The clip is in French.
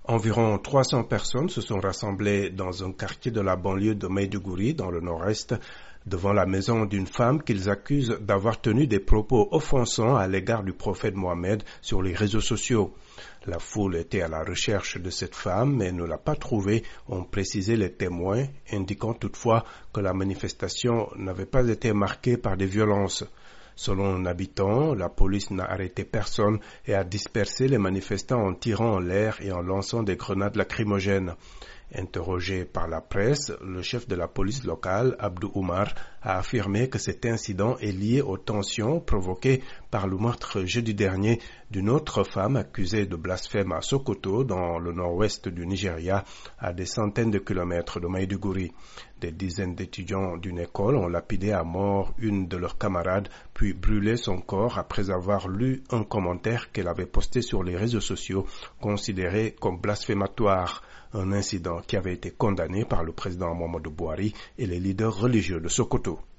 Environ 300 personnes se sont rassemblées dans un quartier de la banlieue de Maiduguri, dans le nord-est, devant la maison d'une femme qu'ils accusent d'avoir tenu des propos offensants à l'égard du prophète Mohammed sur les réseaux sociaux. La foule était à la recherche de cette femme, mais ne l'a pas trouvée, ont précisé les témoins, indiquant toutefois que la manifestation n'avait pas été marquée par des violences. Selon un habitant, la police n'a arrêté personne et a dispersé les manifestants en tirant en l'air et en lançant des grenades lacrymogènes. Interrogé par la presse, le chef de la police locale, Abdou Oumar, a affirmé que cet incident est lié aux tensions provoquées par le meurtre jeudi dernier d'une autre femme accusée de blasphème à Sokoto, dans le nord-ouest du Nigeria, à des centaines de kilomètres de Maiduguri. Des dizaines d'étudiants d'une école ont lapidé à mort une de leurs camarades, puis brûlé son corps après avoir lu un commentaire qu'elle avait posté sur les réseaux sociaux, considéré comme blasphématoire. Un incident qui avait été condamné par le président Muhammadu Buhari et les leaders religieux de Sokoto.